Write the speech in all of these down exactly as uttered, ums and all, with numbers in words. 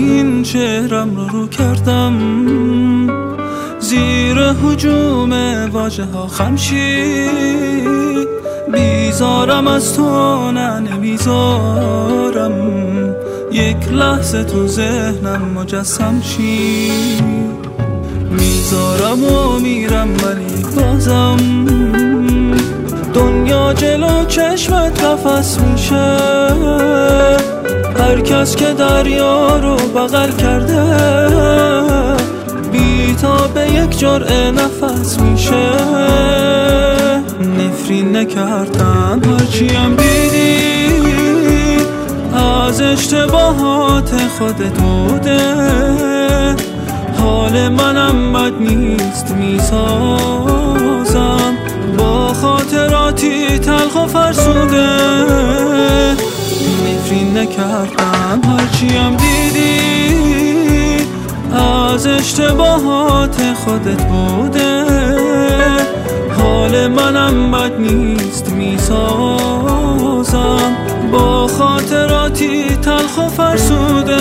این چهرم رو رو کردم زیر هجوم واژه ها خمشید. بیزارم از تو نه نمیزارم یک لحظه تو ذهنم مجسم چی. میزارم و میرم ولی بازم دنیا جلو چشمت قفس میشه. هر کس که دریا رو بغل کرده بی تا به یک جرعه نفس میشه. نفرین نکردم هرچیم دیدی از اشتباهات خودت بوده. حال منم بد نیست میسازم با خاطراتی تلخ و فرسوده. نفرین نکردم هرچیم دیدی از اشتباهات خودت بوده. حال منم بد نیست میسازم با خاطراتی تلخ و فرسوده.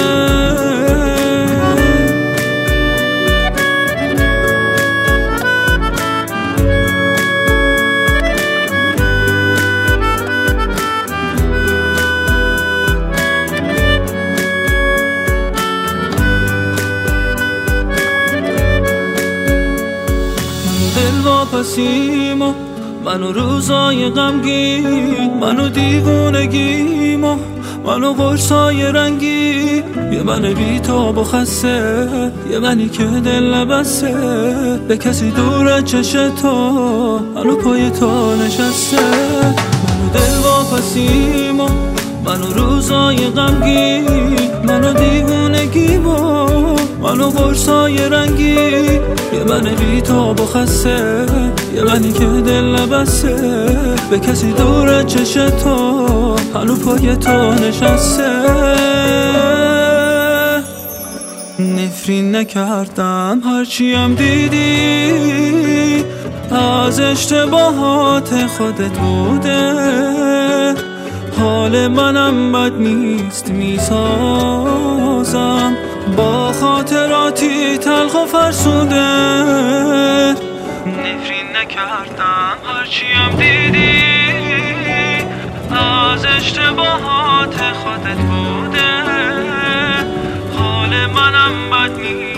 دلواپسیمو منو روزای غمگین، منو دیوونگیمو منو قرصای رنگی. یه من بی‌تاب و خسته، یه منی که دل نبسته به کسی دور چش تو، منو پای تو نشسته. منو دلواپسیمو منو روزای غمگین، منو دیوونگیمو منو قرصای رنگی. یه من بی‌تاب و خسته، یه منی که دل نبسته به کسی دور چش تو، هنو پای تو نشسته. نفرین نکردم هرچیم دیدی از اشتباهات خودت بوده. حال منم بد نیست میسازم با خاطراتی تلخ و فرسوده. نفرین نکردم هرچیم دیدی از اشتباهات خودت بوده. حال منم بد نیست